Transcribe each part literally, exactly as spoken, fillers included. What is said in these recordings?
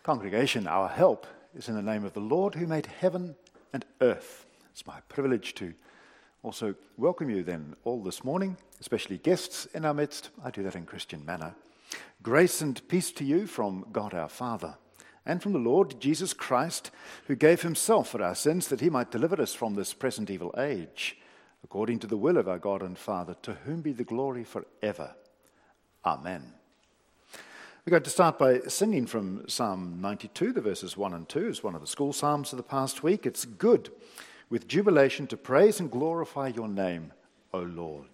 Congregation, our help is in the name of the Lord who made heaven and earth. It's my privilege to also welcome you then all this morning, especially guests in our midst. I do that in Christian manner. Grace and peace to you from God our Father and from the Lord Jesus Christ, who gave himself for our sins that he might deliver us from this present evil age, according to the will of our God and Father, to whom be the glory forever. Amen. We're going to start by singing from Psalm ninety-two, the verses one and two. It's one of the school psalms of the past week. It's good, with jubilation, to praise and glorify your name, O Lord.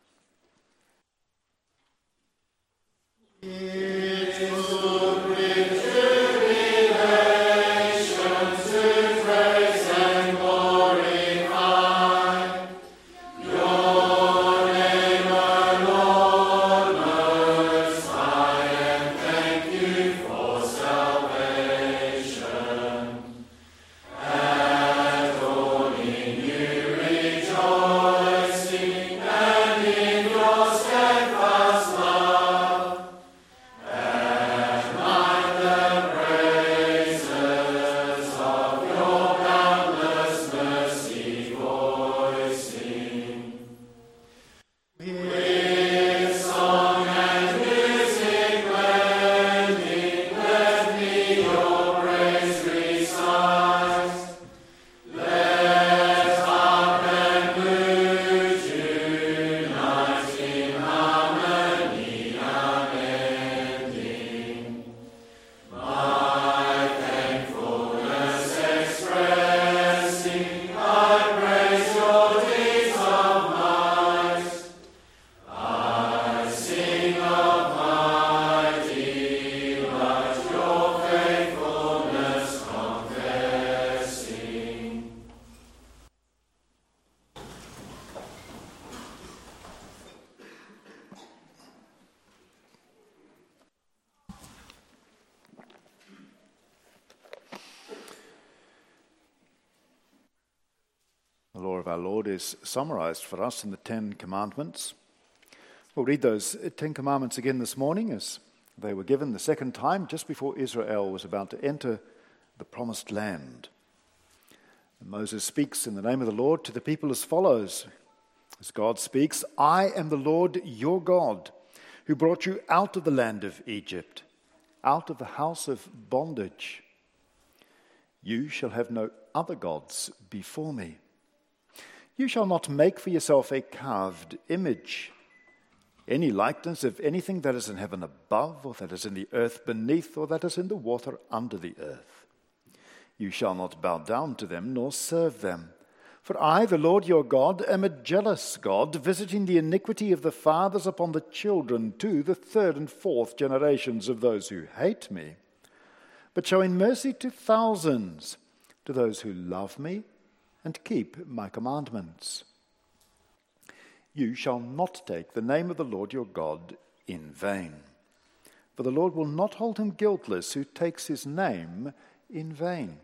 It is good with jubilation to praise and glorify your name, O Lord Most High, and thank you for salvation. Adoring you, rejoicing, and in your steadfast love, and like the praises of your boundless mercy voicing. With song and music blending, let me your praise recite. Let harp and lute unite in harmony unending. My thankfulness expressing, I praise your deeds of might. I sing of mighty delight, your faithfulness confessing. The law of our Lord is summarized for us in the Ten Commandments. We'll read those Ten Commandments again this morning as they were given the second time just before Israel was about to enter the promised land. And Moses speaks in the name of the Lord to the people as follows. As God speaks, I am the Lord your God, who brought you out of the land of Egypt, out of the house of bondage. You shall have no other gods before me. You shall not make for yourself a carved image, any likeness of anything that is in heaven above, or that is in the earth beneath, or that is in the water under the earth. You shall not bow down to them, nor serve them. For I, the Lord your God, am a jealous God, visiting the iniquity of the fathers upon the children to the third and fourth generations of those who hate me, but showing mercy to thousands, to those who love me and keep my commandments. You shall not take the name of the Lord your God in vain, for the Lord will not hold him guiltless who takes his name in vain.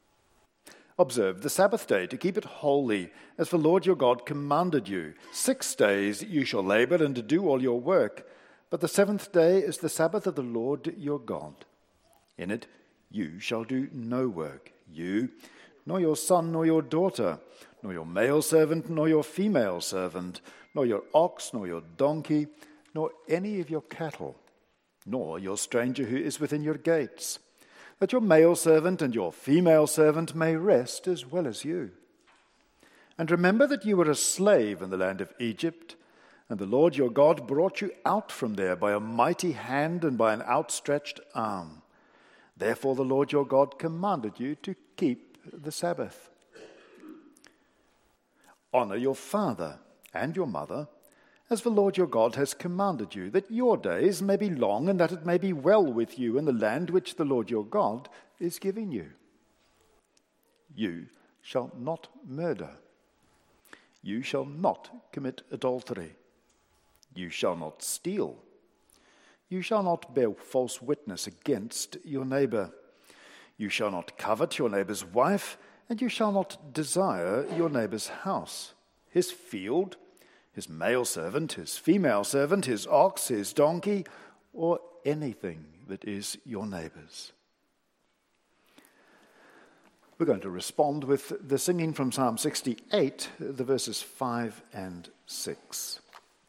Observe the Sabbath day to keep it holy, as the Lord your God commanded you. Six days you shall labor and do all your work, but the seventh day is the Sabbath of the Lord your God. In it you shall do no work, you, nor your son, nor your daughter, nor your male servant, nor your female servant, nor your ox, nor your donkey, nor any of your cattle, nor your stranger who is within your gates, that your male servant and your female servant may rest as well as you. And remember that you were a slave in the land of Egypt, and the Lord your God brought you out from there by a mighty hand and by an outstretched arm. Therefore the Lord your God commanded you to keep the Sabbath. Honor your father and your mother, as the Lord your God has commanded you, that your days may be long and that it may be well with you in the land which the Lord your God is giving you. You shall not murder. You shall not commit adultery. You shall not steal. You shall not bear false witness against your neighbor. You shall not covet your neighbor's wife, and you shall not desire your neighbor's house, his field, his male servant, his female servant, his ox, his donkey, or anything that is your neighbor's. We're going to respond with the singing from Psalm sixty-eight, the verses five and six.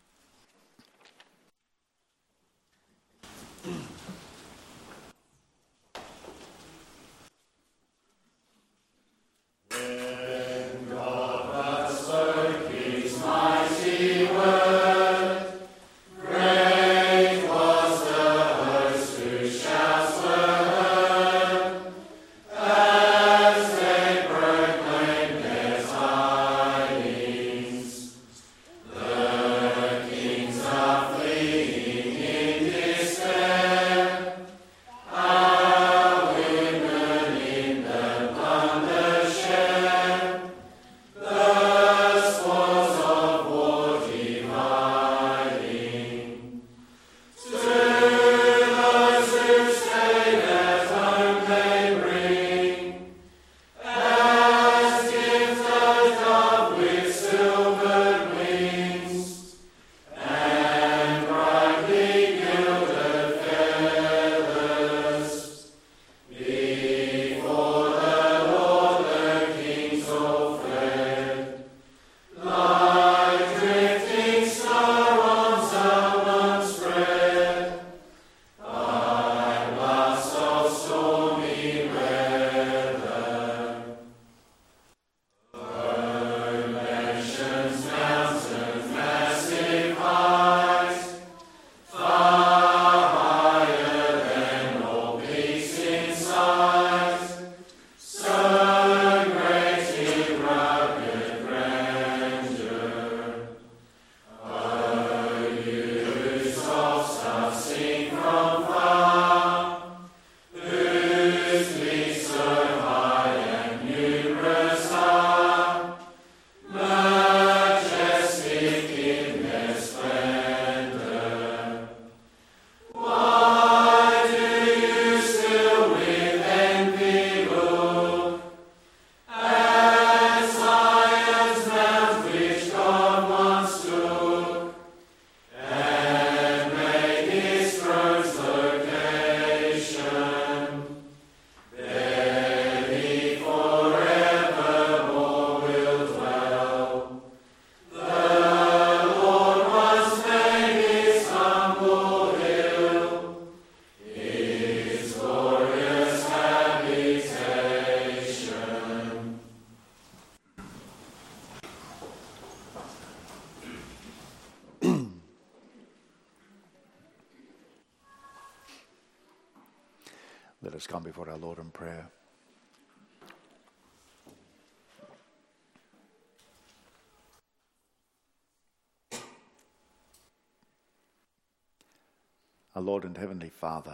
Let us come before our Lord in prayer. Our Lord and Heavenly Father,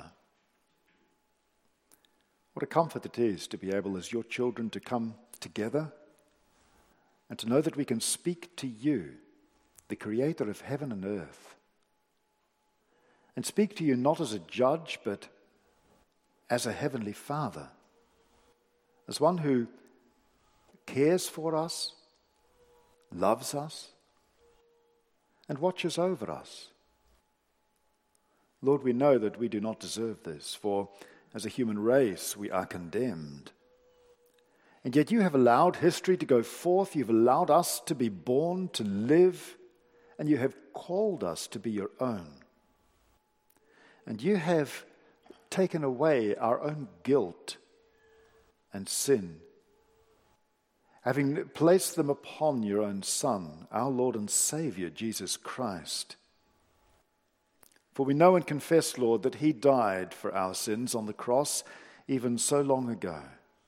what a comfort it is to be able as your children to come together and to know that we can speak to you, the Creator of heaven and earth, and speak to you not as a judge, but as a Heavenly Father, as one who cares for us, loves us, and watches over us. Lord, we know that we do not deserve this, for as a human race we are condemned. And yet you have allowed history to go forth, you've allowed us to be born, to live, and you have called us to be your own. And you have taken away our own guilt and sin, having placed them upon your own Son, our Lord and Savior, Jesus Christ. For we know and confess, Lord, that he died for our sins on the cross even so long ago.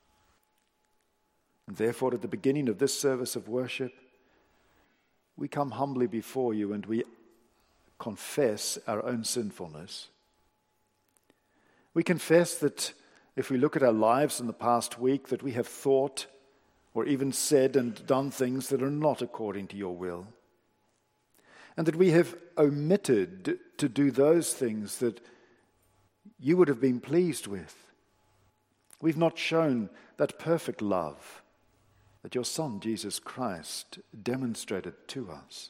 And therefore, at the beginning of this service of worship, we come humbly before you and we confess our own sinfulness. We confess that if we look at our lives in the past week, that we have thought or even said and done things that are not according to your will. And that we have omitted to do those things that you would have been pleased with. We've not shown that perfect love that your Son, Jesus Christ, demonstrated to us.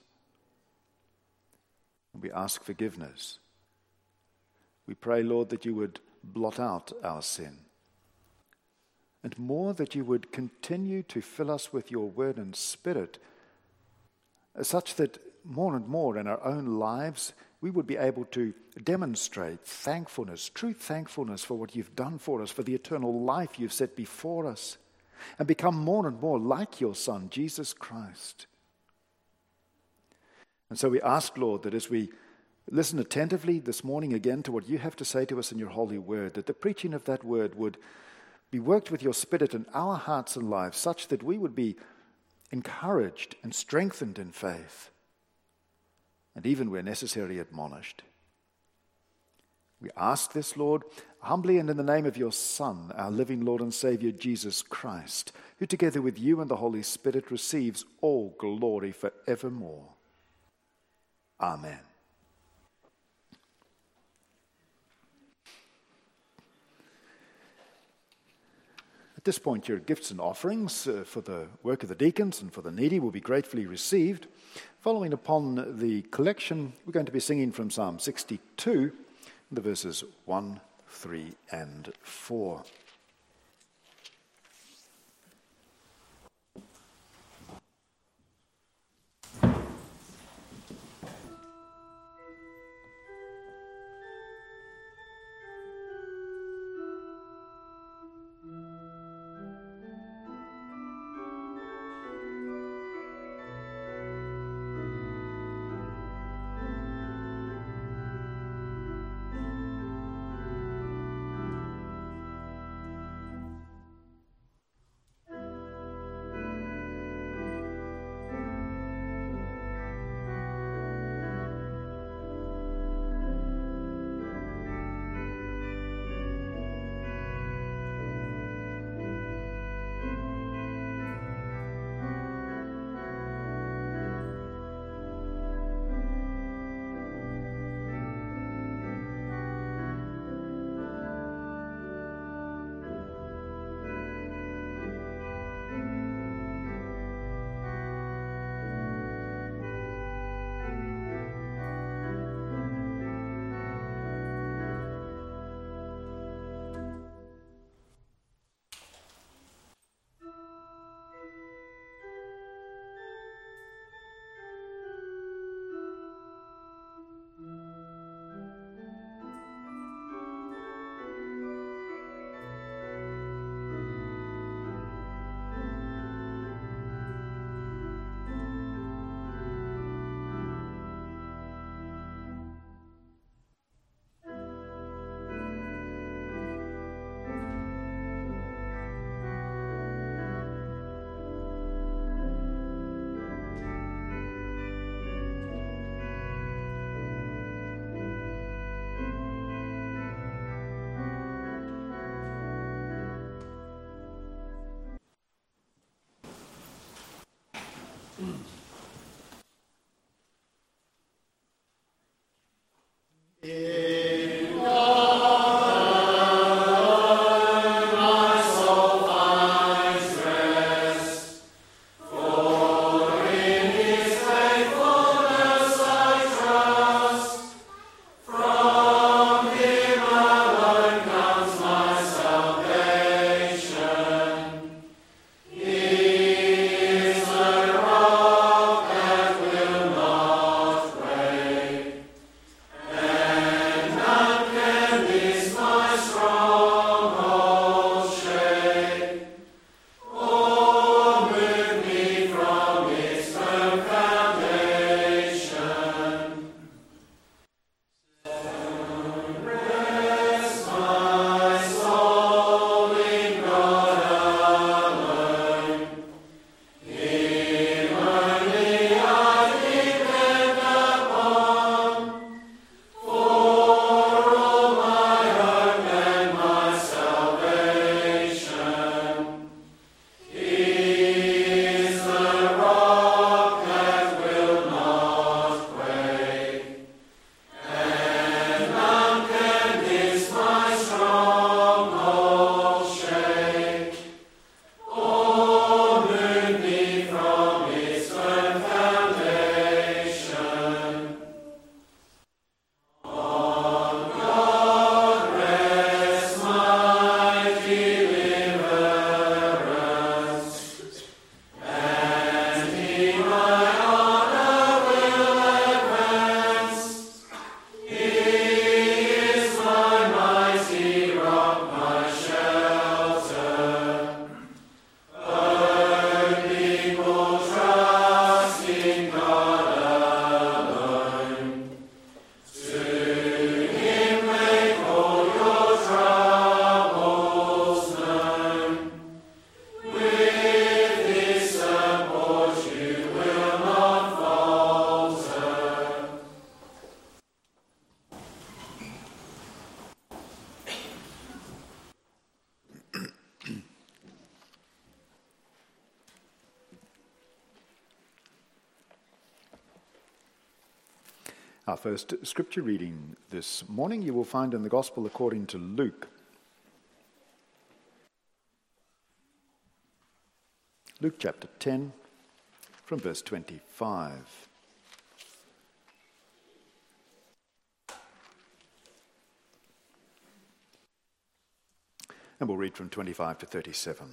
We ask forgiveness. We pray, Lord, that you would blot out our sin. and more that you would continue to fill us with your word and spirit, such that more and more in our own lives we would be able to demonstrate thankfulness, true thankfulness for what you've done for us, for the eternal life you've set before us, and become more and more like your Son, Jesus Christ. And so we ask, Lord, that as we listen attentively this morning again to what you have to say to us in your holy word, that the preaching of that word would be worked with your Spirit in our hearts and lives, such that we would be encouraged and strengthened in faith, and even where necessary, admonished. We ask this, Lord, humbly and in the name of your Son, our living Lord and Savior, Jesus Christ, who together with you and the Holy Spirit receives all glory forevermore. Amen. At this point, your gifts and offerings uh, for the work of the deacons and for the needy will be gratefully received. Following upon the collection, we're going to be singing from Psalm sixty-two, the verses one, three, and four. Is the rock Our first scripture reading this morning you will find in the Gospel according to Luke. Luke chapter ten, from verse twenty-five. And we'll read from twenty-five to thirty-seven.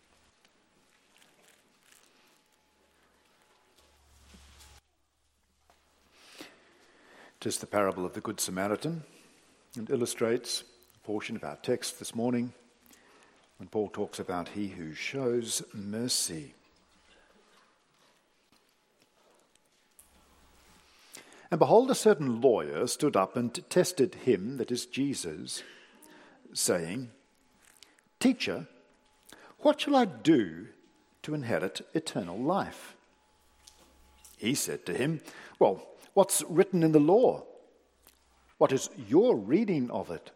It is the parable of the Good Samaritan and illustrates a portion of our text this morning when Paul talks about he who shows mercy. And behold, a certain lawyer stood up and tested him, that is Jesus, saying, "Teacher, what shall I do to inherit eternal life?" He said to him, "Well, what's written in the law? What is your reading of it?"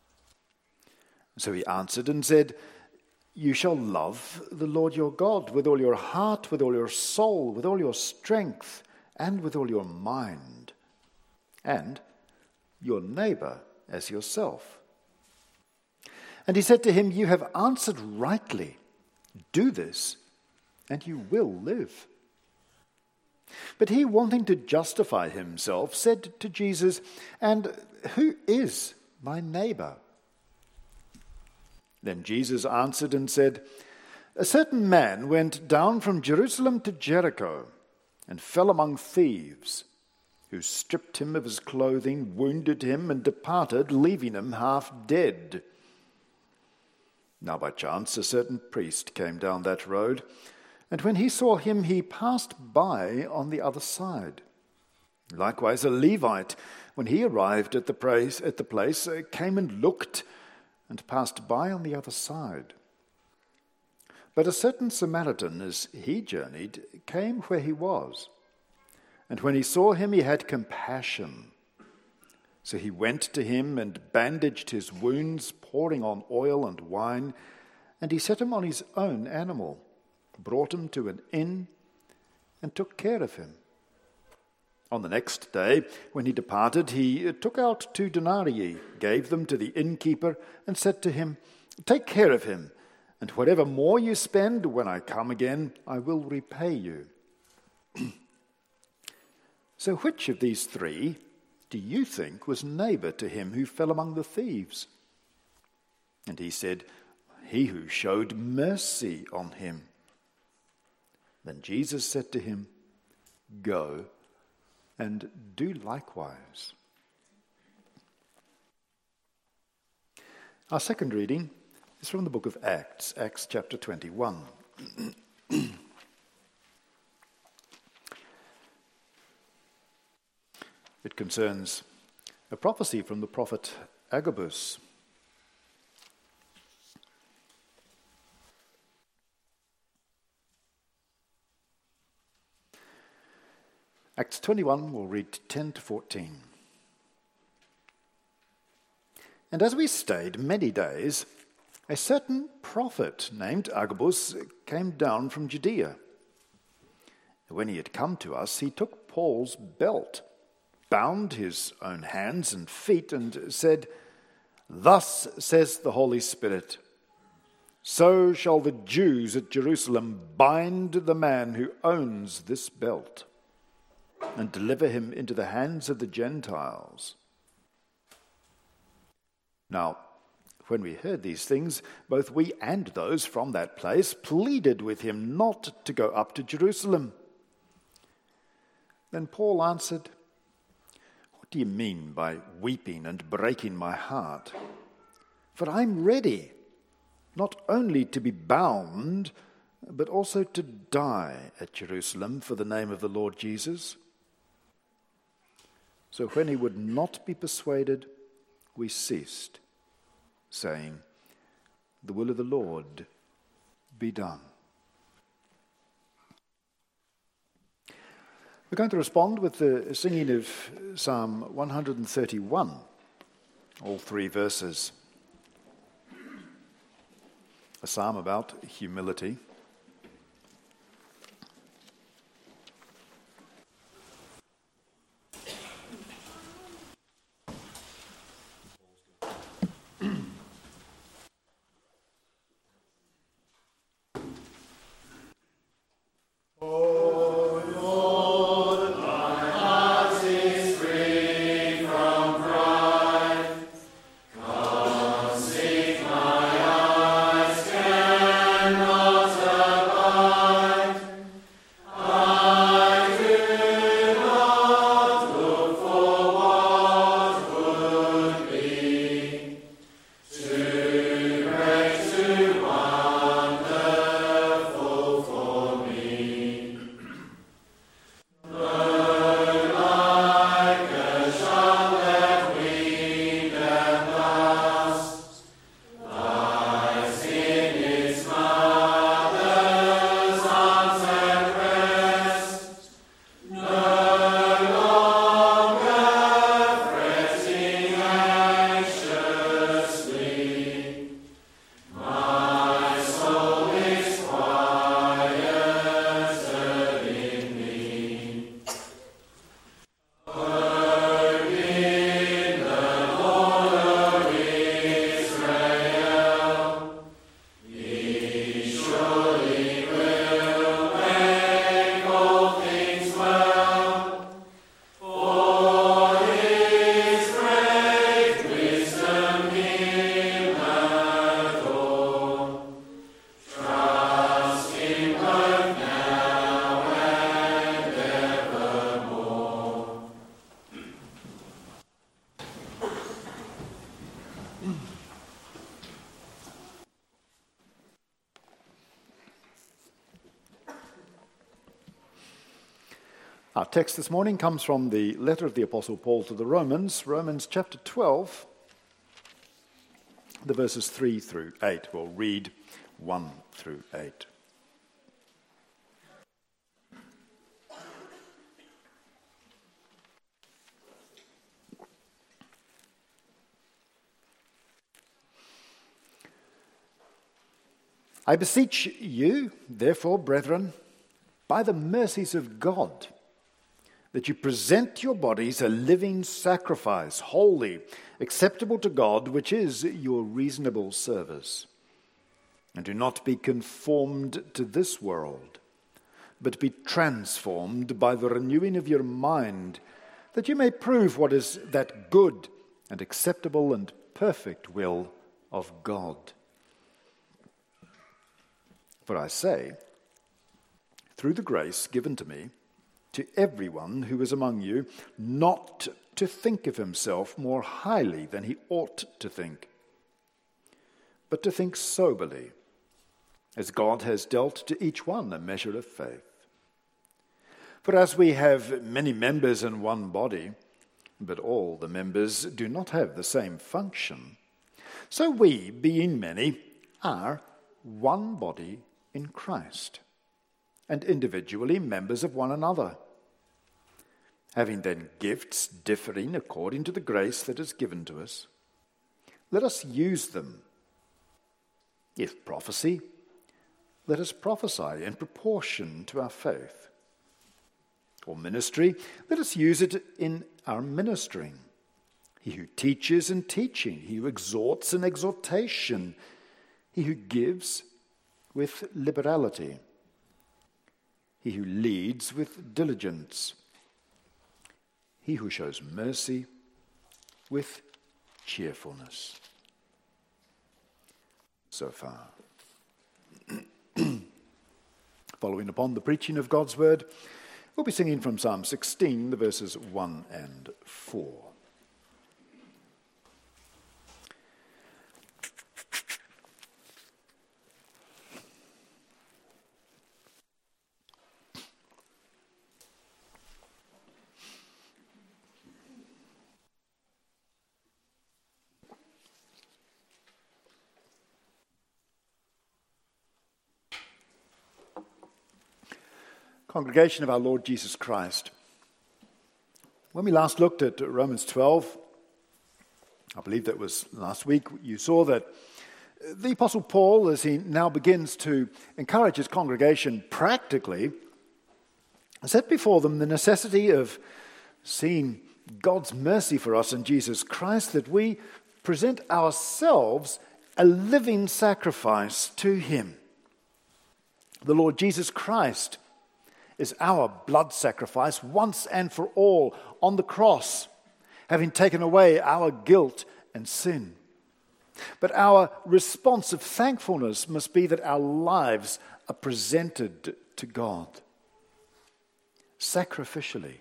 So he answered and said, "You shall love the Lord your God with all your heart, with all your soul, with all your strength, and with all your mind, and your neighbor as yourself." And he said to him, "You have answered rightly. Do this, and you will live." But he, wanting to justify himself, said to Jesus, "And who is my neighbor?" Then Jesus answered and said, "A certain man went down from Jerusalem to Jericho and fell among thieves, who stripped him of his clothing, wounded him, and departed, leaving him half dead. Now by chance a certain priest came down that road, and when he saw him, he passed by on the other side. Likewise a Levite, when he arrived at the place, at the place came and looked, and passed by on the other side. But a certain Samaritan, as he journeyed, came where he was. And when he saw him, he had compassion. So he went to him and bandaged his wounds, pouring on oil and wine, and he set him on his own animal, brought him to an inn, and took care of him. On the next day, when he departed, he took out two denarii, gave them to the innkeeper, and said to him, "Take care of him, and whatever more you spend, when I come again, I will repay you." So which of these three do you think was neighbor to him who fell among the thieves? And he said, "He who showed mercy on him." Then Jesus said to him, "Go and do likewise." Our second reading is from the book of Acts, Acts chapter twenty-one. It concerns a prophecy from the prophet Agabus. Acts twenty-one, we'll read ten to fourteen. "And as we stayed many days, a certain prophet named Agabus came down from Judea. When he had come to us, he took Paul's belt, bound his own hands and feet, and said, 'Thus says the Holy Spirit, so shall the Jews at Jerusalem bind the man who owns this belt, and deliver him into the hands of the Gentiles.' Now, when we heard these things, both we and those from that place pleaded with him not to go up to Jerusalem. Then Paul answered, 'What do you mean by weeping and breaking my heart? For I'm ready, not only to be bound, but also to die at Jerusalem for the name of the Lord Jesus.' So when he would not be persuaded, we ceased, saying, 'The will of the Lord be done.'" We're going to respond with the singing of Psalm one thirty-one, all three verses. A psalm about humility. Our text this morning comes from the letter of the Apostle Paul to the Romans, Romans chapter twelve, the verses three through eight. We'll read one through eight. I beseech you, therefore, brethren, by the mercies of God, that you present your bodies a living sacrifice, holy, acceptable to God, which is your reasonable service. And do not be conformed to this world, but be transformed by the renewing of your mind, that you may prove what is that good and acceptable and perfect will of God. For I say, through the grace given to me, to everyone who is among you, not to think of himself more highly than he ought to think, but to think soberly, as God has dealt to each one a measure of faith. For as we have many members in one body, but all the members do not have the same function, so we, being many, are one body in Christ, and individually members of one another. Having then gifts differing according to the grace that is given to us, let us use them. If prophecy, let us prophesy in proportion to our faith. Or ministry, let us use it in our ministering. He who teaches in teaching, he who exhorts in exhortation, he who gives with liberality, he who leads with diligence, he who shows mercy with cheerfulness. So far. Following upon the preaching of God's word, we'll be singing from Psalm sixteen, the verses one and four. Congregation of our Lord Jesus Christ, when we last looked at Romans twelve, I believe that was last week, you saw that the Apostle Paul, as he now begins to encourage his congregation practically, set before them the necessity of seeing God's mercy for us in Jesus Christ, that we present ourselves a living sacrifice to him. The Lord Jesus Christ is our blood sacrifice once and for all on the cross, having taken away our guilt and sin. But our response of thankfulness must be that our lives are presented to God sacrificially.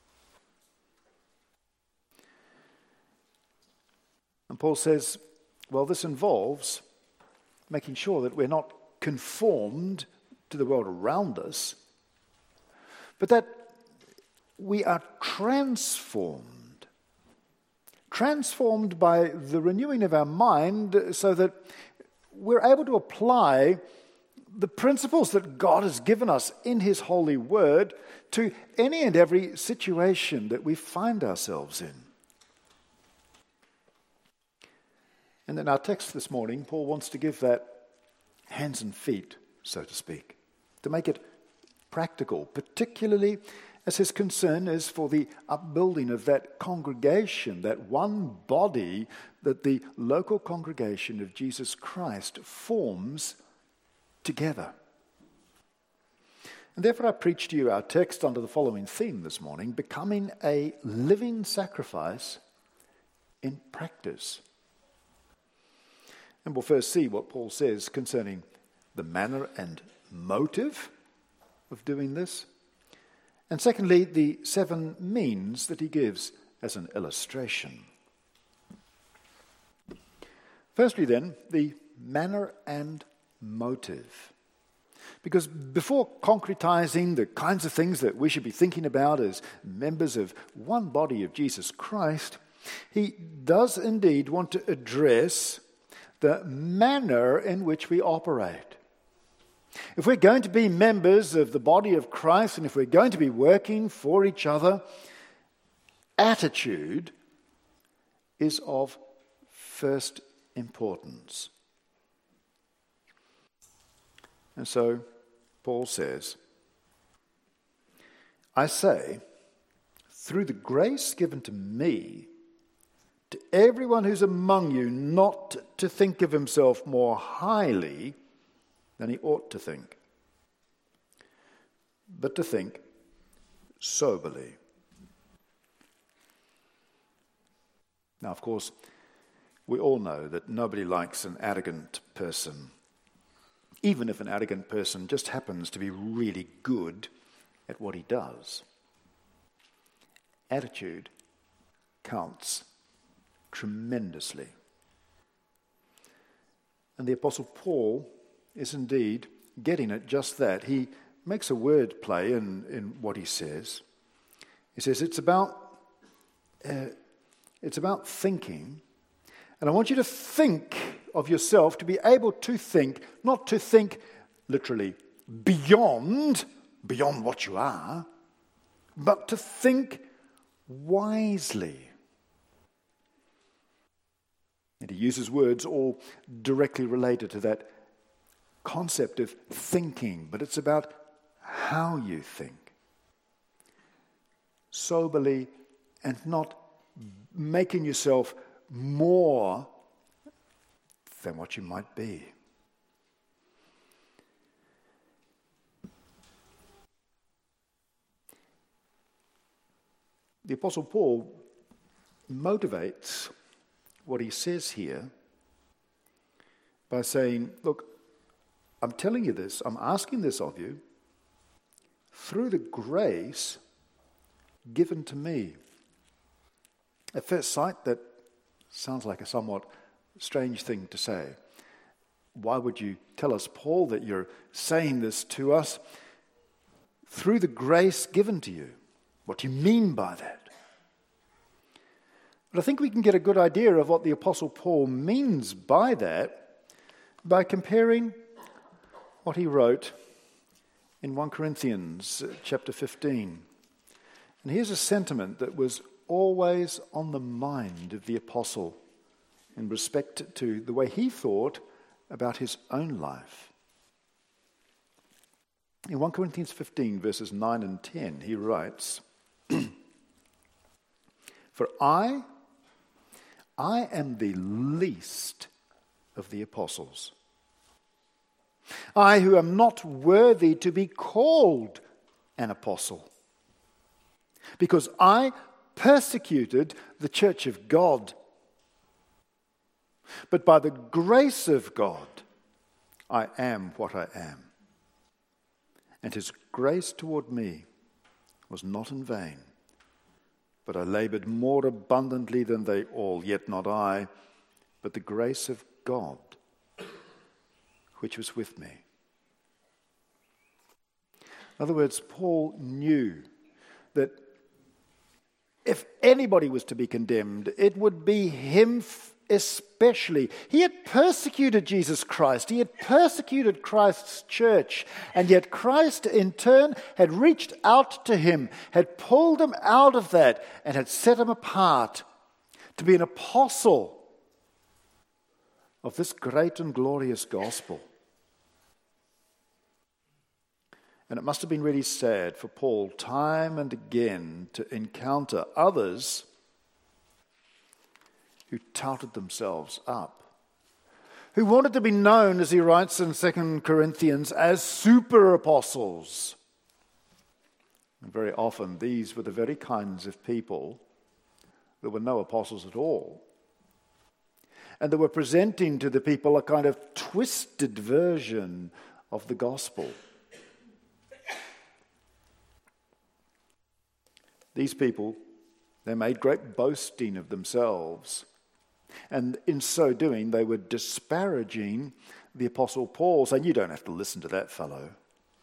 And Paul says, well, this involves making sure that we're not conformed to the world around us, but that we are transformed. Transformed by the renewing of our mind so that we're able to apply the principles that God has given us in his holy word to any and every situation that we find ourselves in. And in our text this morning, Paul wants to give that hands and feet, so to speak, to make it practical, particularly as his concern is for the upbuilding of that congregation, that one body that the local congregation of Jesus Christ forms together. And therefore I preach to you our text under the following theme this morning: becoming a living sacrifice in practice. And we'll first see what Paul says concerning the manner and motive of doing this. And secondly, the seven means that he gives as an illustration. Firstly then, the manner and motive. Because before concretizing the kinds of things that we should be thinking about as members of one body of Jesus Christ, he does indeed want to address the manner in which we operate. If we're going to be members of the body of Christ, and if we're going to be working for each other, attitude is of first importance. And so Paul says, I say, through the grace given to me, to everyone who's among you, not to think of himself more highly than he ought to think, but to think soberly. Now, of course, we all know that nobody likes an arrogant person, even if an arrogant person just happens to be really good at what he does. Attitude counts tremendously. And the Apostle Paul is indeed getting at just that. He makes a word play in, in what he says. He says it's about uh, it's about thinking, and I want you to think of yourself, to be able to think, not to think literally beyond beyond what you are, but to think wisely. And he uses words all directly related to that concept of thinking, but it's about how you think. Soberly, and not making yourself more than what you might be. The Apostle Paul motivates what he says here by saying, look, I'm telling you this, I'm asking this of you through the grace given to me. At first sight, that sounds like a somewhat strange thing to say. Why would you tell us, Paul, that you're saying this to us through the grace given to you? What do you mean by that? But I think we can get a good idea of what the Apostle Paul means by that by comparing what he wrote in First Corinthians chapter fifteen. And here's a sentiment that was always on the mind of the apostle in respect to the way he thought about his own life. In First Corinthians fifteen, verses nine and ten, he writes, For I, I am the least of the apostles. I who am not worthy to be called an apostle, because I persecuted the church of God. But by the grace of God, I am what I am. And his grace toward me was not in vain. But I labored more abundantly than they all, yet not I, but the grace of God, which was with me. In other words, Paul knew that if anybody was to be condemned, it would be him especially. He had persecuted Jesus Christ. He had persecuted Christ's church. And yet Christ in turn had reached out to him, had pulled him out of that, and had set him apart to be an apostle of this great and glorious gospel. And it must have been really sad for Paul time and again to encounter others who touted themselves up, who wanted to be known, as he writes in Second Corinthians, as super apostles. And very often these were the very kinds of people that were no apostles at all. And they were presenting to the people a kind of twisted version of the gospel. These people, they made great boasting of themselves. And in so doing, they were disparaging the Apostle Paul, saying, you don't have to listen to that fellow.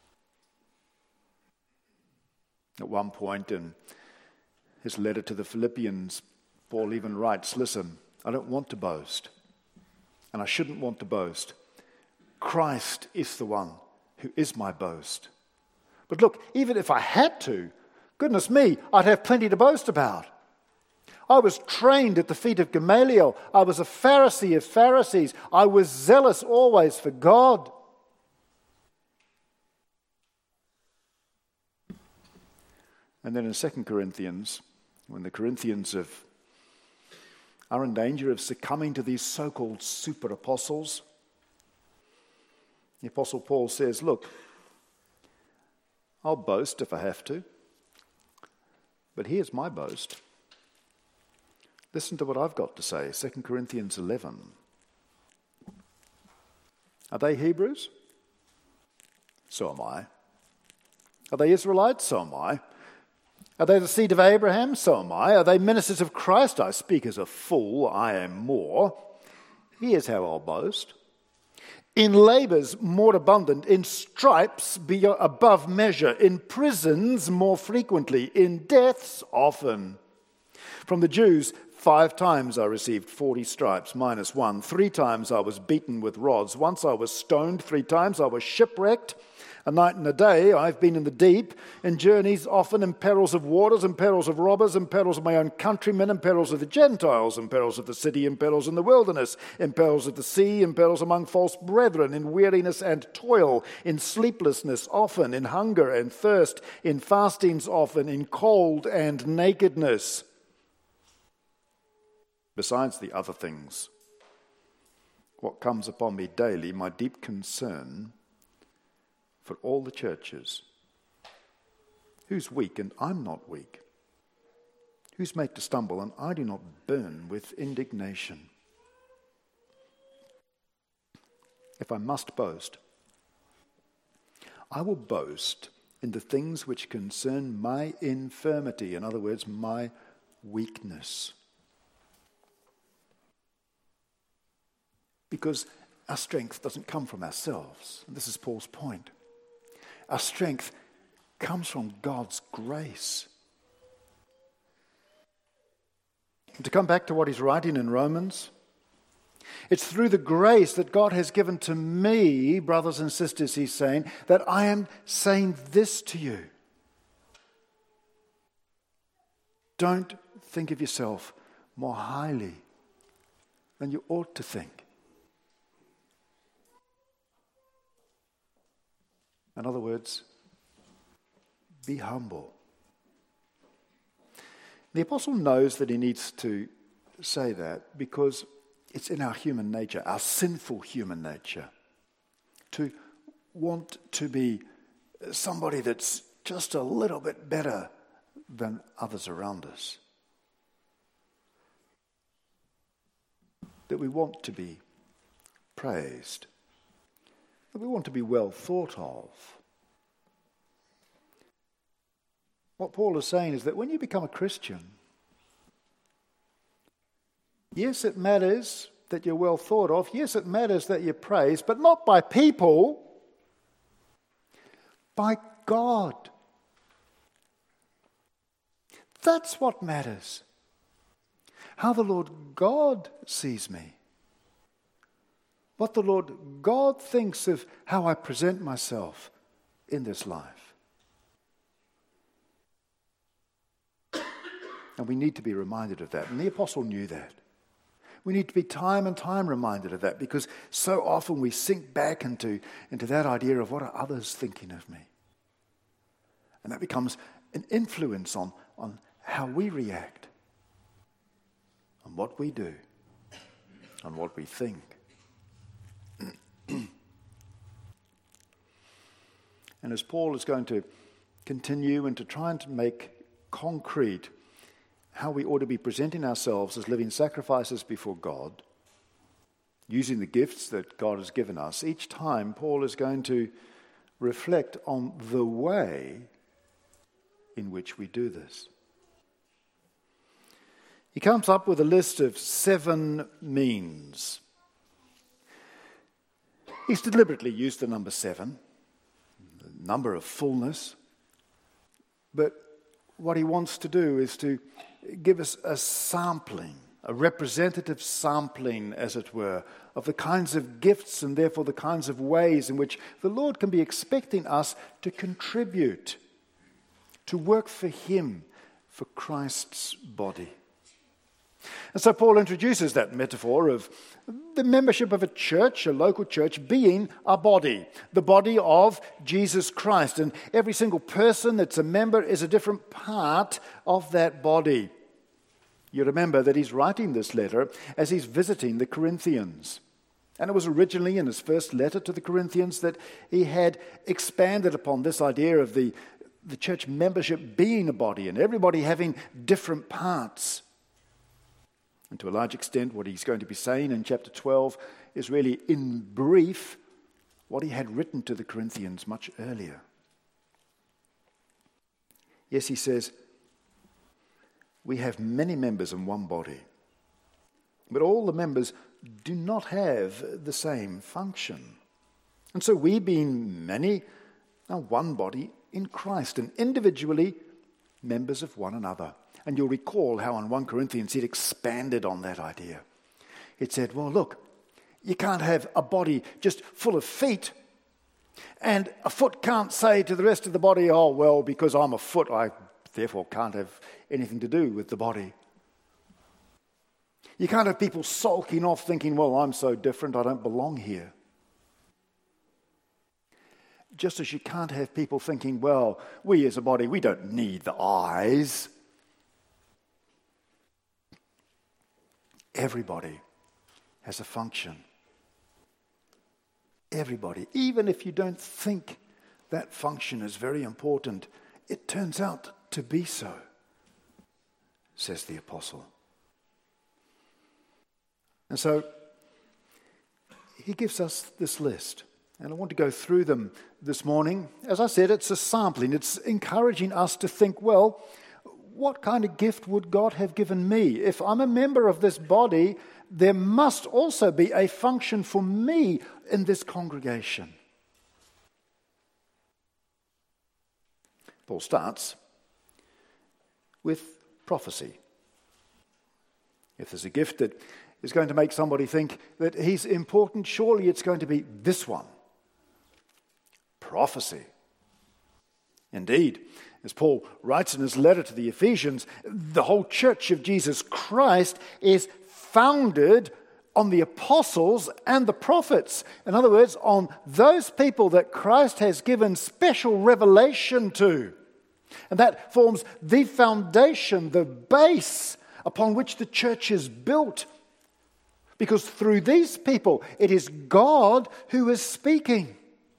At one point in his letter to the Philippians, Paul even writes, listen, I don't want to boast, and I shouldn't want to boast. Christ is the one who is my boast. But look, even if I had to, goodness me, I'd have plenty to boast about. I was trained at the feet of Gamaliel. I was a Pharisee of Pharisees. I was zealous always for God. And then in Second Corinthians, when the Corinthians have, are in danger of succumbing to these so-called super apostles, the Apostle Paul says, look, I'll boast if I have to, but here's my boast. Listen to what I've got to say, Second Corinthians eleven. Are they Hebrews? So am I. Are they Israelites? So am I. Are they the seed of Abraham? So am I. Are they ministers of Christ? I speak as a fool, I am more. Here's how I'll boast. In labours more abundant, in stripes be above measure, in prisons more frequently, in deaths often. From the Jews, five times I received forty stripes, minus one. Three times I was beaten with rods. Once I was stoned. Three times I was shipwrecked. A night and a day I've been in the deep, in journeys often, in perils of waters, in perils of robbers, in perils of my own countrymen, in perils of the Gentiles, in perils of the city, in perils in the wilderness, in perils of the sea, in perils among false brethren, in weariness and toil, in sleeplessness often, in hunger and thirst, in fastings often, in cold and nakedness. Besides the other things, what comes upon me daily, my deep concern for all the churches. Who's weak and I'm not weak? Who's made to stumble and I do not burn with indignation? If I must boast, I will boast in the things which concern my infirmity, in other words, my weakness. Because our strength doesn't come from ourselves. And this is Paul's point. Our strength comes from God's grace. And to come back to what he's writing in Romans, it's through the grace that God has given to me, brothers and sisters, he's saying, that I am saying this to you. Don't think of yourself more highly than you ought to think. In other words, be humble. The apostle knows that he needs to say that because it's in our human nature, our sinful human nature, to want to be somebody that's just a little bit better than others around us. That we want to be praised. That we want to be well thought of. What Paul is saying is that when you become a Christian, yes, it matters that you're well thought of. Yes, it matters that you're praised, but not by people, by God. That's what matters. How the Lord God sees me. What the Lord God thinks of how I present myself in this life. And we need to be reminded of that. And the apostle knew that. We need to be time and time reminded of that because so often we sink back into, into that idea of what are others thinking of me. And that becomes an influence on, on how we react, on what we do, on what we think. And as Paul is going to continue and to try and to make concrete how we ought to be presenting ourselves as living sacrifices before God, using the gifts that God has given us, each time Paul is going to reflect on the way in which we do this. He comes up with a list of seven means. He's deliberately used the number seven, the number of fullness. But what he wants to do is to give us a sampling, a representative sampling, as it were, of the kinds of gifts and therefore the kinds of ways in which the Lord can be expecting us to contribute, to work for him, for Christ's body. And so Paul introduces that metaphor of the membership of a church, a local church, being a body, the body of Jesus Christ. And every single person that's a member is a different part of that body. You remember that he's writing this letter as he's visiting the Corinthians. And it was originally in his first letter to the Corinthians that he had expanded upon this idea of the, the church membership being a body and everybody having different parts. And to a large extent, what he's going to be saying in chapter twelve is really, in brief, what he had written to the Corinthians much earlier. Yes, he says, we have many members in one body, but all the members do not have the same function. And so we, being many, are one body in Christ, and individually members of one another. And you'll recall how in First Corinthians he'd expanded on that idea. It said, well, look, you can't have a body just full of feet, and a foot can't say to the rest of the body, oh, well, because I'm a foot, I therefore can't have anything to do with the body. You can't have people sulking off thinking, well, I'm so different, I don't belong here. Just as you can't have people thinking, well, we as a body, we don't need the eyes. Everybody has a function. Everybody, even if you don't think that function is very important, it turns out to be so, says the apostle. And so he gives us this list, and I want to go through them this morning. As I said, it's a sampling. It's encouraging us to think, well, what kind of gift would God have given me? If I'm a member of this body, there must also be a function for me in this congregation. Paul starts with prophecy. If there's a gift that is going to make somebody think that he's important, surely it's going to be this one. Prophecy. Indeed, as Paul writes in his letter to the Ephesians, the whole church of Jesus Christ is founded on the apostles and the prophets. In other words, on those people that Christ has given special revelation to. And that forms the foundation, the base upon which the church is built. Because through these people, it is God who is speaking.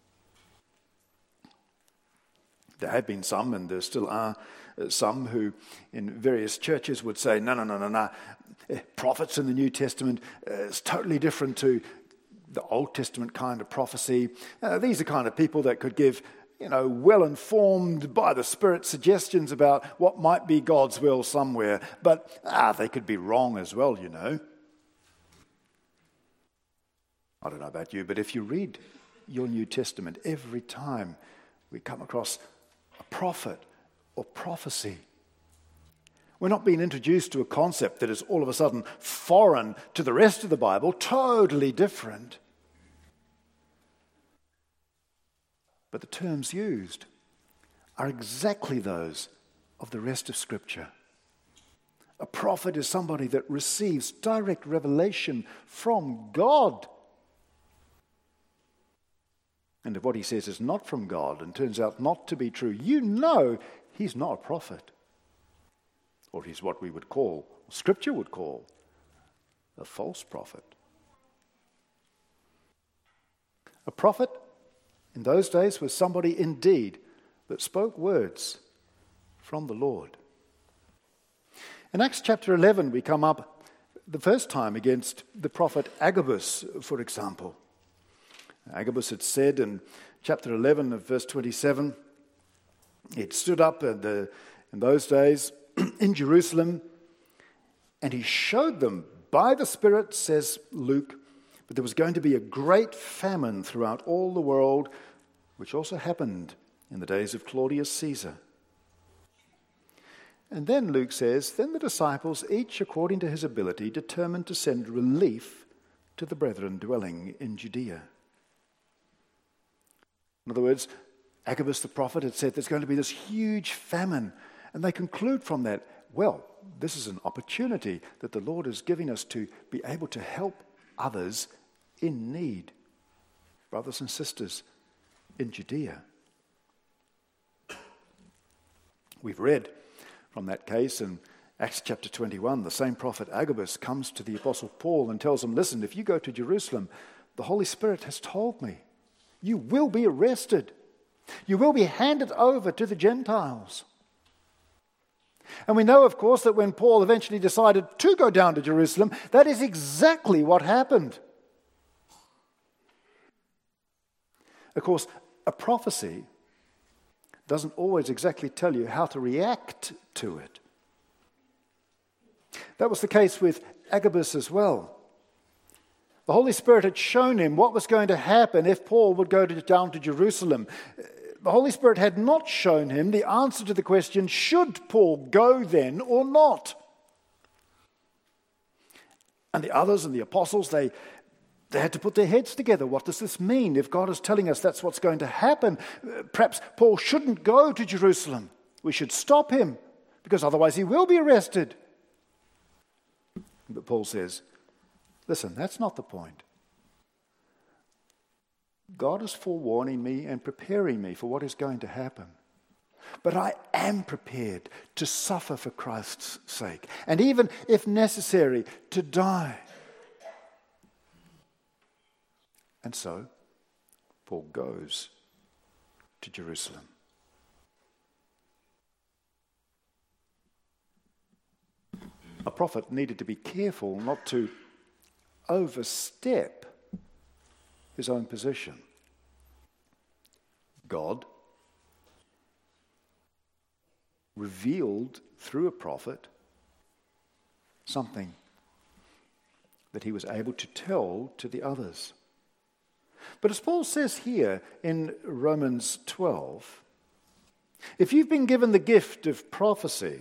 There have been some, and there still are some who in various churches would say, no, no, no, no, no. Prophets in the New Testament is totally different to the Old Testament kind of prophecy. Uh, these are kind of people that could give, you know, well-informed by the Spirit suggestions about what might be God's will somewhere. But ah, they could be wrong as well, you know. I don't know about you, but if you read your New Testament, every time we come across a prophet or prophecy, we're not being introduced to a concept that is all of a sudden foreign to the rest of the Bible, totally different. But the terms used are exactly those of the rest of Scripture. A prophet is somebody that receives direct revelation from God. And if what he says is not from God and turns out not to be true, you know he's not a prophet. Or he's what we would call, Scripture would call, a false prophet. A prophet in those days was somebody indeed that spoke words from the Lord. In Acts chapter eleven, we come up the first time against the prophet Agabus, for example. Agabus had said in chapter eleven of verse twenty-seven, he'd stood up in, the, in those days in Jerusalem, and he showed them by the Spirit, says Luke, But there was going to be a great famine throughout all the world, which also happened in the days of Claudius Caesar. And then Luke says, then the disciples, each according to his ability, determined to send relief to the brethren dwelling in Judea. In other words, Agabus the prophet had said there's going to be this huge famine. And they conclude from that, well, this is an opportunity that the Lord is giving us to be able to help others in need, brothers and sisters in Judea. We've read from that case in Acts chapter twenty-one, the same prophet Agabus comes to the Apostle Paul and tells him, listen, if you go to Jerusalem, the Holy Spirit has told me, you will be arrested. You will be handed over to the Gentiles. And we know, of course, that when Paul eventually decided to go down to Jerusalem, that is exactly what happened. Of course, a prophecy doesn't always exactly tell you how to react to it. That was the case with Agabus as well. The Holy Spirit had shown him what was going to happen if Paul would go to, down to Jerusalem. The Holy Spirit had not shown him the answer to the question, should Paul go then or not? And the others and the apostles, they, they had to put their heads together. What does this mean? If God is telling us that's what's going to happen, perhaps Paul shouldn't go to Jerusalem. We should stop him, because otherwise he will be arrested. But Paul says, listen, that's not the point. God is forewarning me and preparing me for what is going to happen. But I am prepared to suffer for Christ's sake, and even, if necessary, to die. And so, Paul goes to Jerusalem. A prophet needed to be careful not to overstep his own position. God revealed through a prophet something that he was able to tell to the others. But as Paul says here in Romans twelve, if you've been given the gift of prophecy,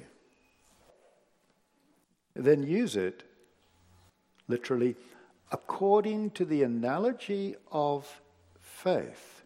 then use it literally according to the analogy of faith.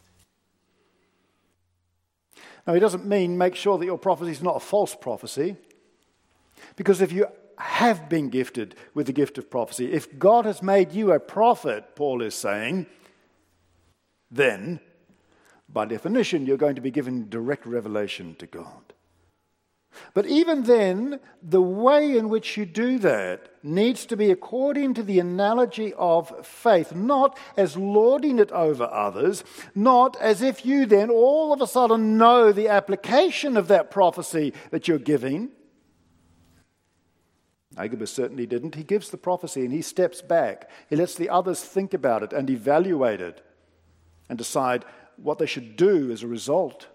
Now, he doesn't mean make sure that your prophecy is not a false prophecy, because if you have been gifted with the gift of prophecy, if God has made you a prophet, Paul is saying, then, by definition, you're going to be given direct revelation to God. But even then, the way in which you do that needs to be according to the analogy of faith, not as lording it over others, not as if you then all of a sudden know the application of that prophecy that you're giving. Agabus certainly didn't. He gives the prophecy and he steps back. He lets the others think about it and evaluate it and decide what they should do as a result.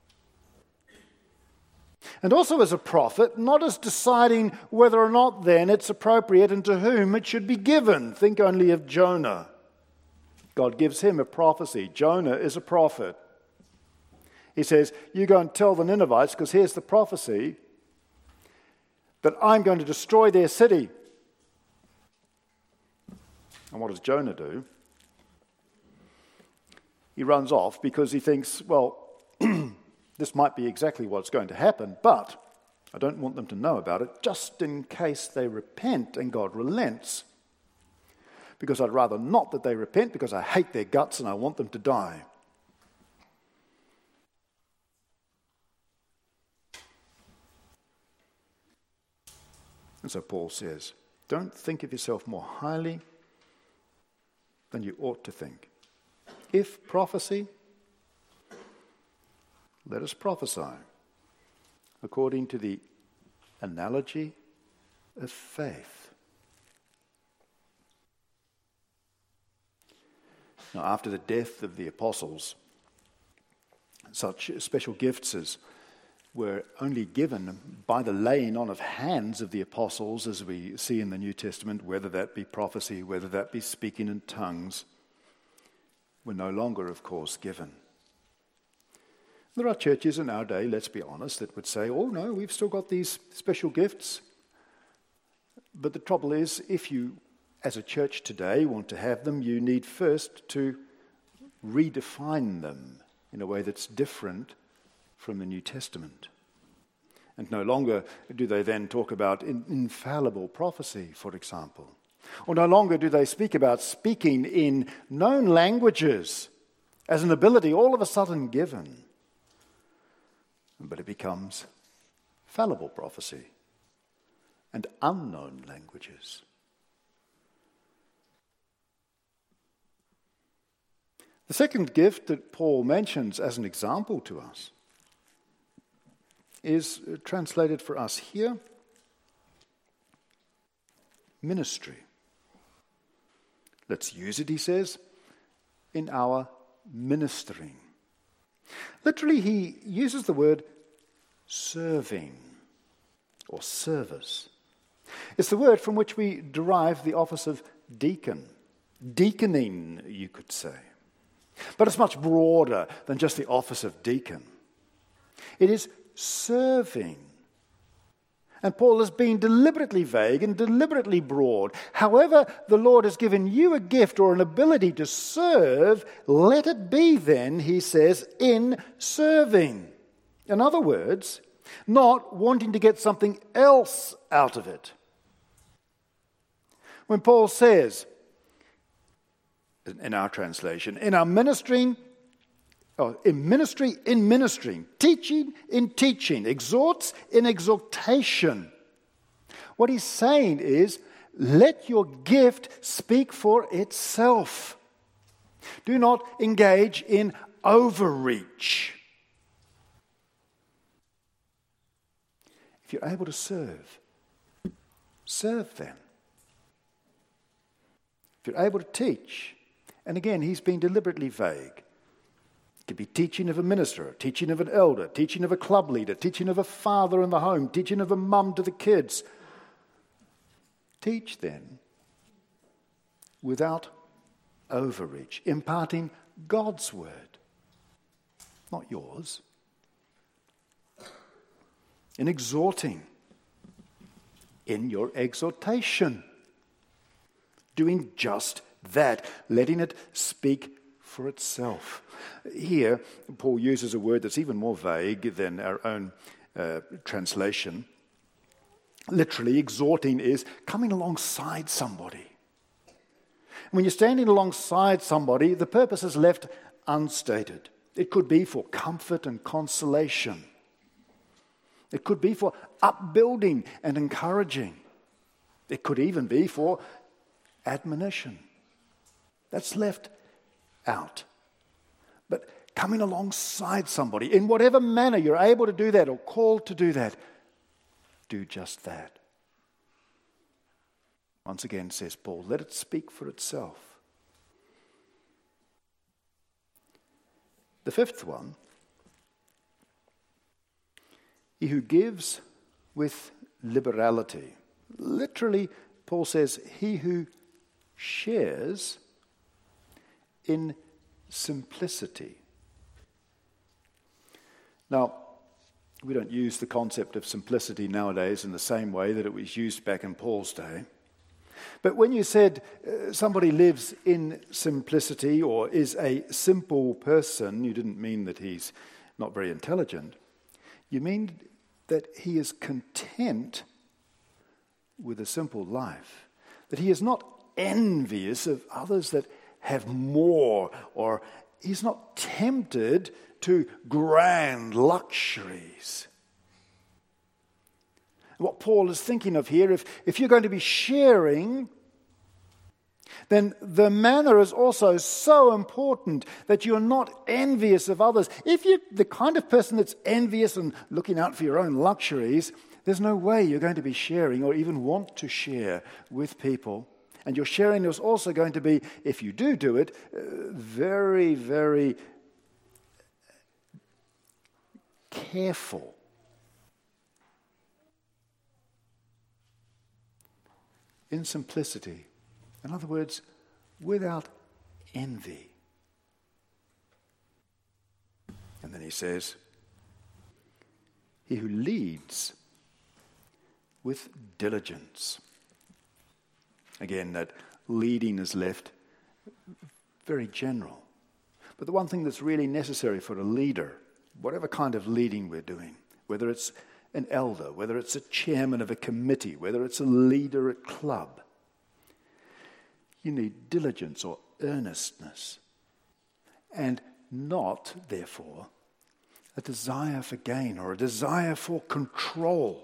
And also as a prophet, not as deciding whether or not then it's appropriate and to whom it should be given. Think only of Jonah. God gives him a prophecy. Jonah is a prophet. He says, you go and tell the Ninevites, because here's the prophecy, that I'm going to destroy their city. And what does Jonah do? He runs off because he thinks, well, this might be exactly what's going to happen, but I don't want them to know about it, just in case they repent and God relents. Because I'd rather not that they repent, because I hate their guts and I want them to die. And so Paul says, don't think of yourself more highly than you ought to think. If prophecy, let us prophesy according to the analogy of faith. Now, after the death of the apostles, such special gifts as were only given by the laying on of hands of the apostles, as we see in the New Testament, whether that be prophecy, whether that be speaking in tongues, were no longer, of course, given. There are churches in our day, let's be honest, that would say, oh no, we've still got these special gifts. But the trouble is, if you, as a church today, want to have them, you need first to redefine them in a way that's different from the New Testament. And no longer do they then talk about in, infallible prophecy, for example. Or no longer do they speak about speaking in known languages as an ability all of a sudden given. But it becomes fallible prophecy and unknown languages. The second gift that Paul mentions as an example to us is translated for us here, ministry. Let's use it, he says, in our ministering. Literally, he uses the word serving or service. It's the word from which we derive the office of deacon. Deaconing, you could say. But it's much broader than just the office of deacon. It is serving. And Paul has been deliberately vague and deliberately broad. However, the Lord has given you a gift or an ability to serve, let it be then, he says, in serving. In other words, not wanting to get something else out of it. When Paul says, in our translation, in our ministering, oh, in ministry, in ministering, teaching, in teaching, exhorts, in exhortation. What he's saying is, let your gift speak for itself. Do not engage in overreach. If you're able to serve, serve them. If you're able to teach, and again, he's been deliberately vague. It could be teaching of a minister, teaching of an elder, teaching of a club leader, teaching of a father in the home, teaching of a mum to the kids. Teach then without overreach, imparting God's word, not yours. In exhorting, in your exhortation, doing just that, letting it speak for itself. Here, Paul uses a word that's even more vague than our own uh, translation. Literally, exhorting is coming alongside somebody. When you're standing alongside somebody, the purpose is left unstated. It could be for comfort and consolation. It could be for upbuilding and encouraging. It could even be for admonition. That's left out. But coming alongside somebody, in whatever manner you're able to do that or called to do that, do just that. Once again, says Paul, let it speak for itself. The fifth one, he who gives with liberality. Literally, Paul says, he who shares in simplicity. Now, we don't use the concept of simplicity nowadays in the same way that it was used back in Paul's day. But when you said uh, somebody lives in simplicity or is a simple person, you didn't mean that he's not very intelligent. You mean that he is content with a simple life, that he is not envious of others that have more, or he's not tempted to grand luxuries. What Paul is thinking of here, if, if you're going to be sharing, then the manner is also so important that you're not envious of others. If you're the kind of person that's envious and looking out for your own luxuries, there's no way you're going to be sharing or even want to share with people. And your sharing is also going to be, if you do do it, uh, very, very careful in simplicity. In other words, without envy. And then he says, he who leads with diligence. Again, that leading is left very general. But the one thing that's really necessary for a leader, whatever kind of leading we're doing, whether it's an elder, whether it's a chairman of a committee, whether it's a leader at club, you need diligence or earnestness, and not, therefore, a desire for gain or a desire for control.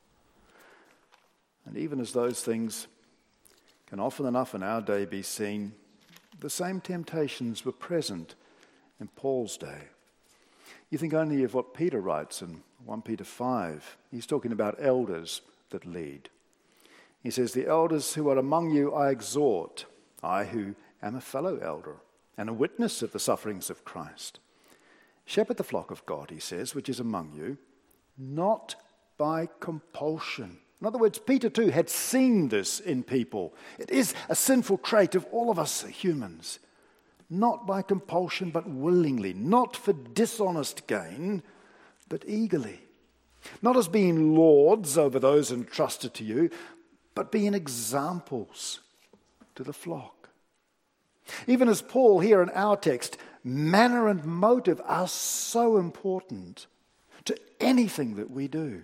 And even as those things can often enough in our day be seen, the same temptations were present in Paul's day. You think only of what Peter writes in First Peter five. He's talking about elders that lead. He says, the elders who are among you I exhort, I who am a fellow elder and a witness of the sufferings of Christ. Shepherd the flock of God, he says, which is among you, not by compulsion. In other words, Peter too had seen this in people. It is a sinful trait of all of us humans. Not by compulsion, but willingly. Not for dishonest gain, but eagerly. Not as being lords over those entrusted to you, but being examples to the flock. Even as Paul here in our text, manner and motive are so important to anything that we do.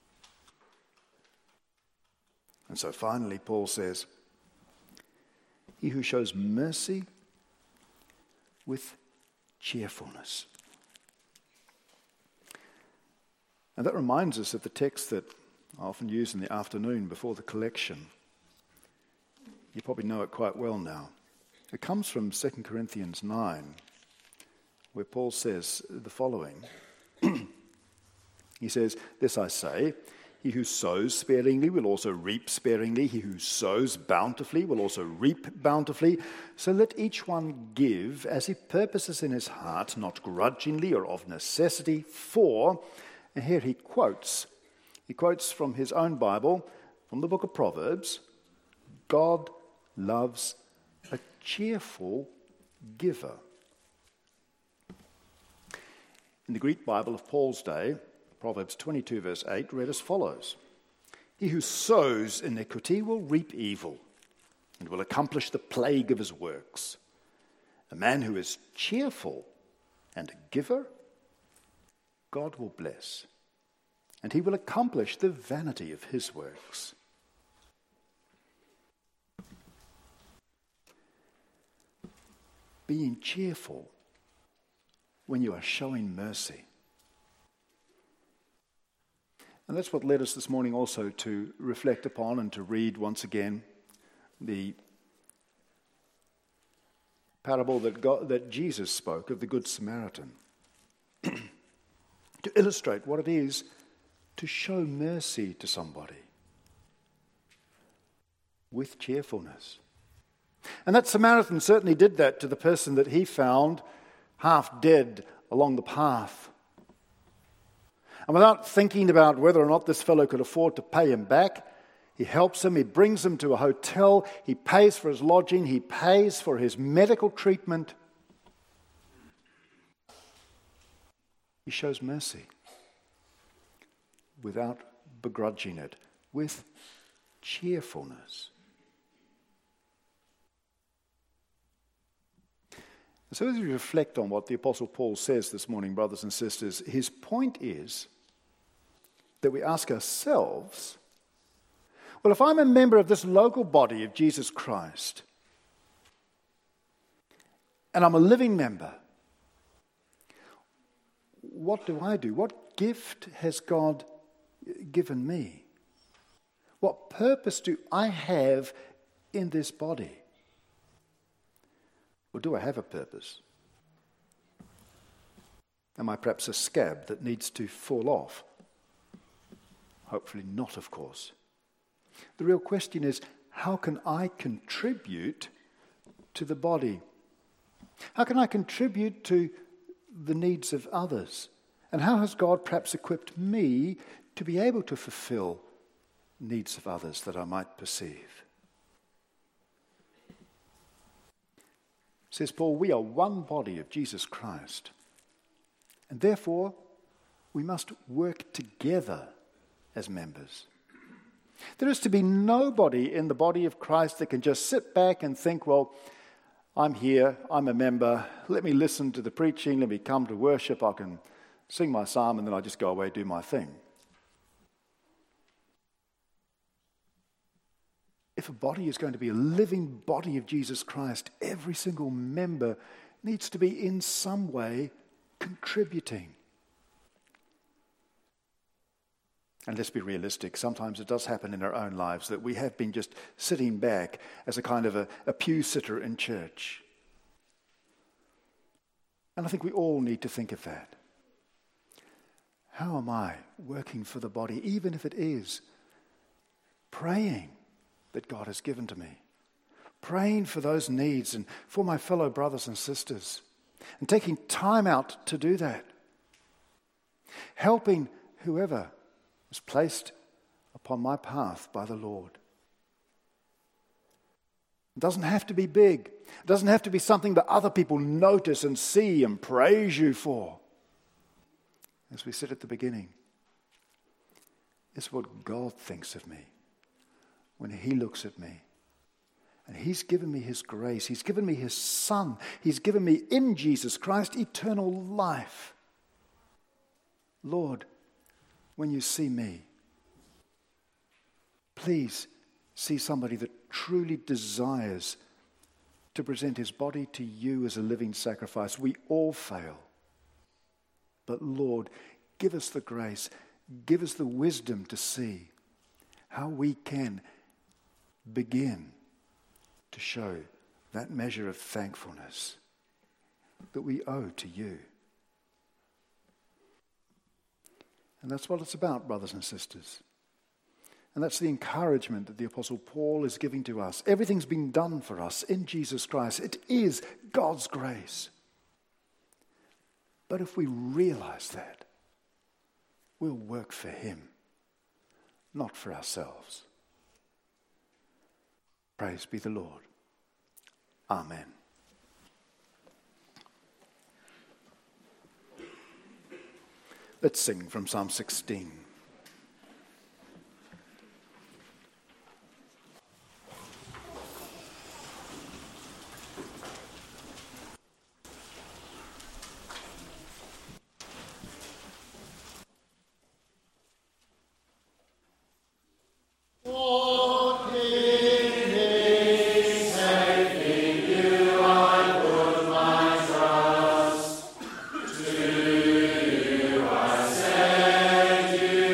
And so finally, Paul says, he who shows mercy with cheerfulness. And that reminds us of the text that I often use in the afternoon before the collection. You probably know it quite well now. It comes from Second Corinthians nine, where Paul says the following. He says, this I say, he who sows sparingly will also reap sparingly. He who sows bountifully will also reap bountifully. So let each one give as he purposes in his heart, not grudgingly or of necessity, for, and here he quotes, he quotes from his own Bible, from the book of Proverbs, God loves a cheerful giver. In the Greek Bible of Paul's day, Proverbs twenty-two verse eight read as follows. He who sows iniquity will reap evil and will accomplish the plague of his works. A man who is cheerful and a giver, God will bless, and he will accomplish the vanity of his works. Being cheerful when you are showing mercy. And that's what led us this morning also to reflect upon and to read once again the parable that, God, that Jesus spoke of the Good Samaritan, to illustrate what it is to show mercy to somebody with cheerfulness. And that Samaritan certainly did that to the person that he found half dead along the path. And without thinking about whether or not this fellow could afford to pay him back, he helps him, he brings him to a hotel, he pays for his lodging, he pays for his medical treatment. He shows mercy without begrudging it, with cheerfulness. So as we reflect on what the Apostle Paul says this morning, brothers and sisters, his point is that we ask ourselves, well, if I'm a member of this local body of Jesus Christ, and I'm a living member, what do I do? What gift has God given me? What purpose do I have in this body? Or do I have a purpose? Am I perhaps a scab that needs to fall off? Hopefully not, of course. The real question is, how can I contribute to the body? How can I contribute to the needs of others? And how has God perhaps equipped me to be able to fulfill needs of others that I might perceive? says Paul, we are one body of Jesus Christ. And therefore, we must work together as members. There is to be nobody in the body of Christ that can just sit back and think, well, I'm here, I'm a member, let me listen to the preaching, let me come to worship, I can sing my psalm, and then I just go away and do my thing. If a body is going to be a living body of Jesus Christ, every single member needs to be in some way contributing. And let's be realistic, sometimes it does happen in our own lives that we have been just sitting back as a kind of a, a pew sitter in church. And I think we all need to think of that. How am I working for the body, even if it is praying that God has given to me, praying for those needs and for my fellow brothers and sisters, and taking time out to do that, helping whoever is placed upon my path by the Lord. It doesn't have to be big. It doesn't have to be something that other people notice and see and praise you for. As we said at the beginning, it's what God thinks of me when He looks at me. And He's given me His grace. He's given me His Son. He's given me in Jesus Christ eternal life. Lord, when you see me, please see somebody that truly desires to present his body to you as a living sacrifice. We all fail. But Lord, give us the grace, give us the wisdom to see how we can begin to show that measure of thankfulness that we owe to you. And that's what it's about, brothers and sisters. And that's the encouragement that the Apostle Paul is giving to us. Everything's been done for us in Jesus Christ. It is God's grace. But if we realize that, we'll work for Him, not for ourselves. Praise be the Lord. Amen. Let's sing from Psalm sixteen. You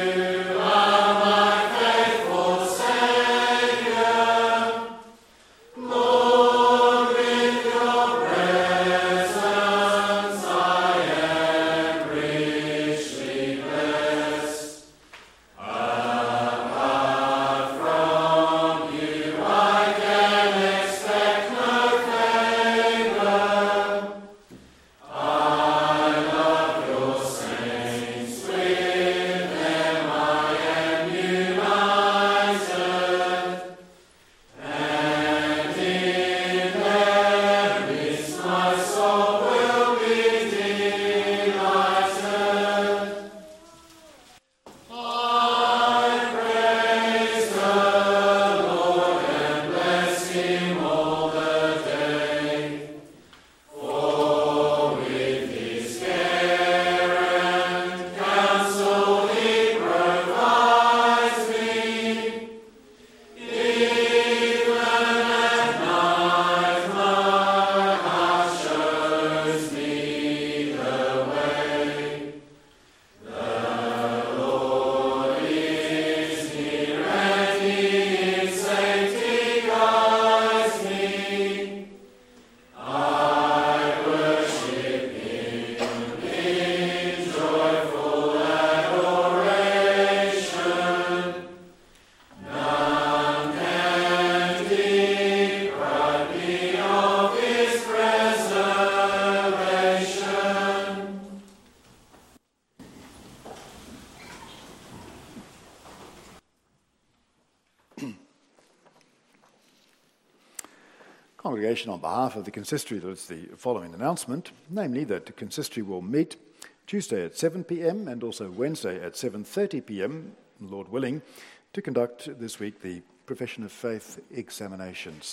congregation on behalf of the consistory, there's the following announcement, namely that the consistory will meet Tuesday at seven p.m. and also Wednesday at seven thirty p.m., Lord willing, to conduct this week the Profession of Faith examinations.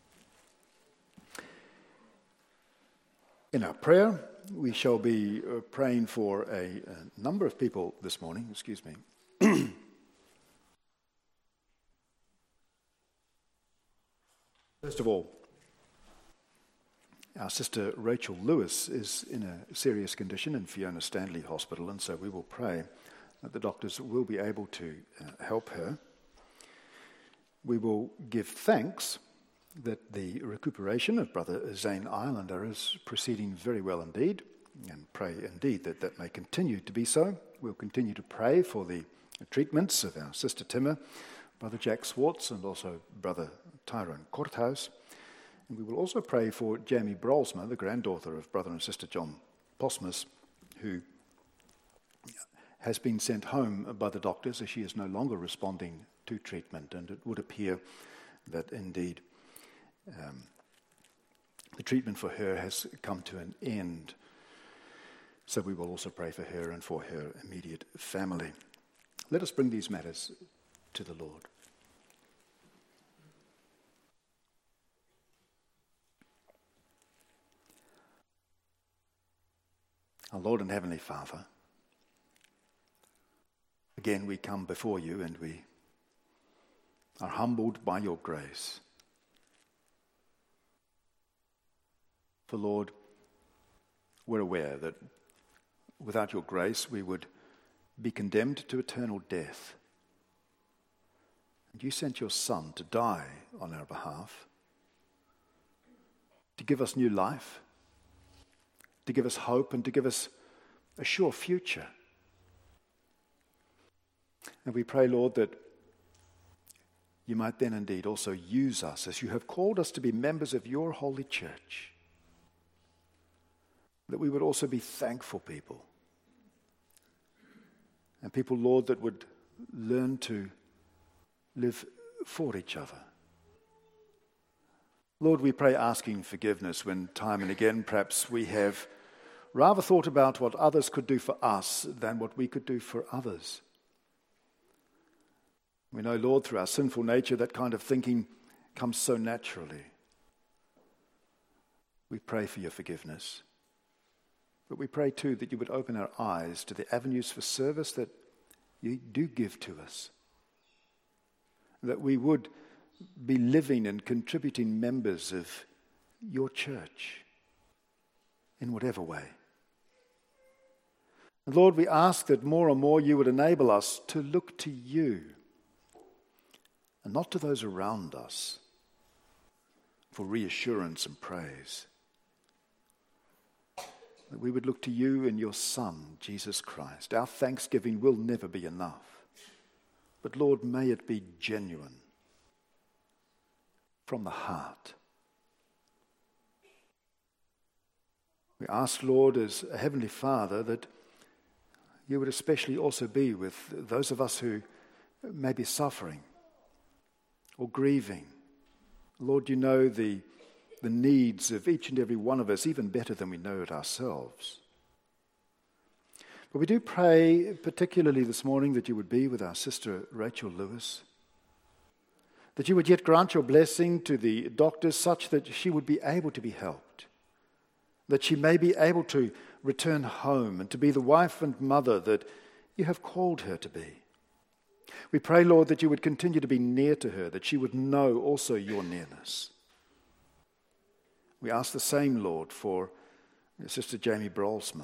In our prayer, we shall be uh, praying for a, a number of people this morning. Excuse me. First of all, our sister Rachel Lewis is in a serious condition in Fiona Stanley Hospital, and so we will pray that the doctors will be able to uh, help her. We will give thanks that the recuperation of Brother Zane Islander is proceeding very well indeed, and pray indeed that that may continue to be so. We'll continue to pray for the treatments of our sister Timmer, Brother Jack Swartz, and also Brother Tyrone Courthouse. And we will also pray for Jamie Brolsma, the granddaughter of Brother and Sister John Posmus, who has been sent home by the doctors as she is no longer responding to treatment, and it would appear that indeed um, the treatment for her has come to an end. So we will also pray for her and for her immediate family. Let us bring these matters to the Lord. Our Lord and Heavenly Father, again we come before you and we are humbled by your grace. For Lord, we're aware that without your grace we would be condemned to eternal death. And you sent your Son to die on our behalf, to give us new life, to give us hope, and to give us a sure future. And we pray, Lord, that you might then indeed also use us as you have called us to be members of your holy church, that we would also be thankful people, and people, Lord, that would learn to live for each other. Lord, we pray asking forgiveness when time and again perhaps we have rather thought about what others could do for us than what we could do for others. We know, Lord, through our sinful nature, that kind of thinking comes so naturally. We pray for your forgiveness. But we pray too that you would open our eyes to the avenues for service that you do give to us. That we would be living and contributing members of your church in whatever way. And Lord, we ask that more and more you would enable us to look to you and not to those around us for reassurance and praise. That we would look to you and your Son, Jesus Christ. Our thanksgiving will never be enough. But Lord, may it be genuine from the heart. We ask, Lord, as a Heavenly Father, that you would especially also be with those of us who may be suffering or grieving. Lord, you know the, the needs of each and every one of us even better than we know it ourselves. But we do pray particularly this morning that you would be with our sister Rachel Lewis, that you would yet grant your blessing to the doctors such that she would be able to be helped, that she may be able to return home and to be the wife and mother that you have called her to be. We pray, Lord, that you would continue to be near to her, that she would know also your nearness. We ask the same, Lord, for Sister Jamie Brolsma.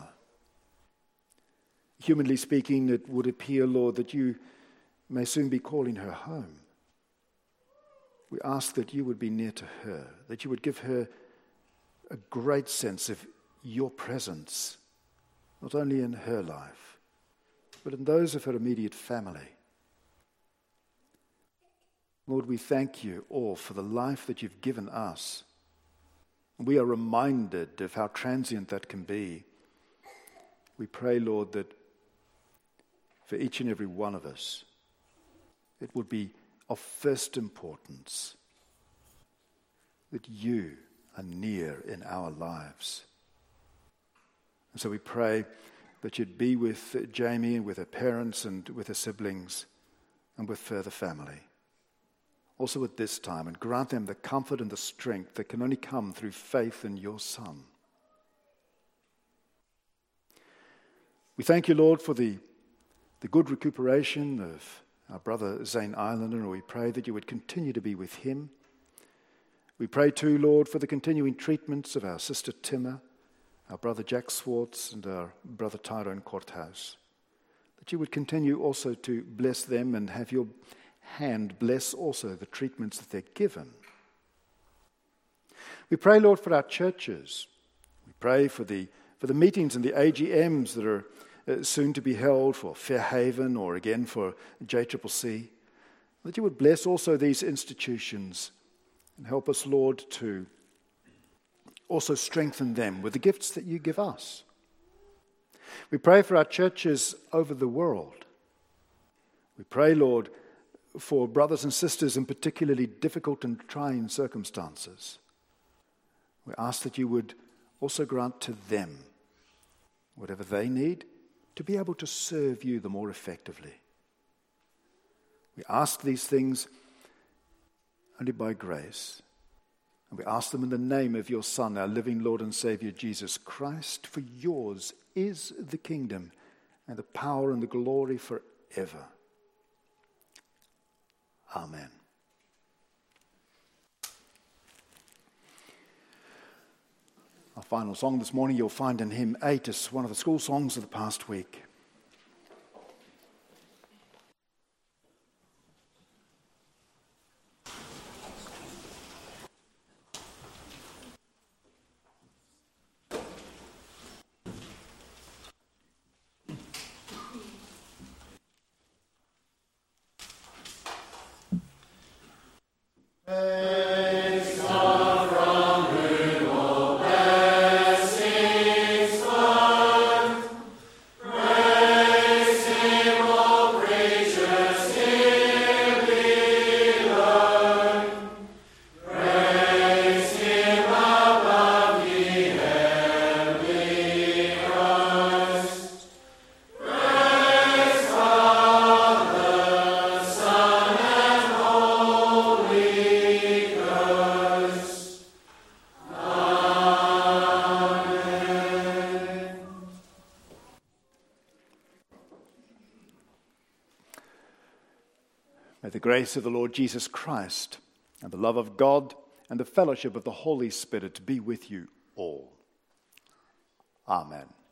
Humanly speaking, it would appear, Lord, that you may soon be calling her home. We ask that you would be near to her, that you would give her a great sense of your presence, not only in her life, but in those of her immediate family. Lord, we thank you all for the life that you've given us. We are reminded of how transient that can be. We pray, Lord, that for each and every one of us, it would be of first importance that you and near in our lives. And so we pray that you'd be with Jamie and with her parents and with her siblings and with further family. Also at this time, and grant them the comfort and the strength that can only come through faith in your Son. We thank you, Lord, for the, the good recuperation of our brother Zane Islander, and we pray that you would continue to be with him. We pray too, Lord, for the continuing treatments of our sister Timmer, our brother Jack Swartz, and our brother Tyrone Courthouse, that you would continue also to bless them and have your hand bless also the treatments that they're given. We pray, Lord, for our churches. We pray for the for the meetings and the A G Ms that are uh, soon to be held for Fairhaven or again for J C C C, that you would bless also these institutions and help us, Lord, to also strengthen them with the gifts that you give us. We pray for our churches over the world. We pray, Lord, for brothers and sisters in particularly difficult and trying circumstances. We ask that you would also grant to them whatever they need to be able to serve you the more effectively. We ask these things only by grace, and we ask them in the name of your Son, our living Lord and Savior, Jesus Christ, for yours is the kingdom and the power and the glory forever. Amen. Our final song this morning you'll find in hymn eight. It's one of the school songs of the past week. May the grace of the Lord Jesus Christ and the love of God and the fellowship of the Holy Spirit be with you all. Amen.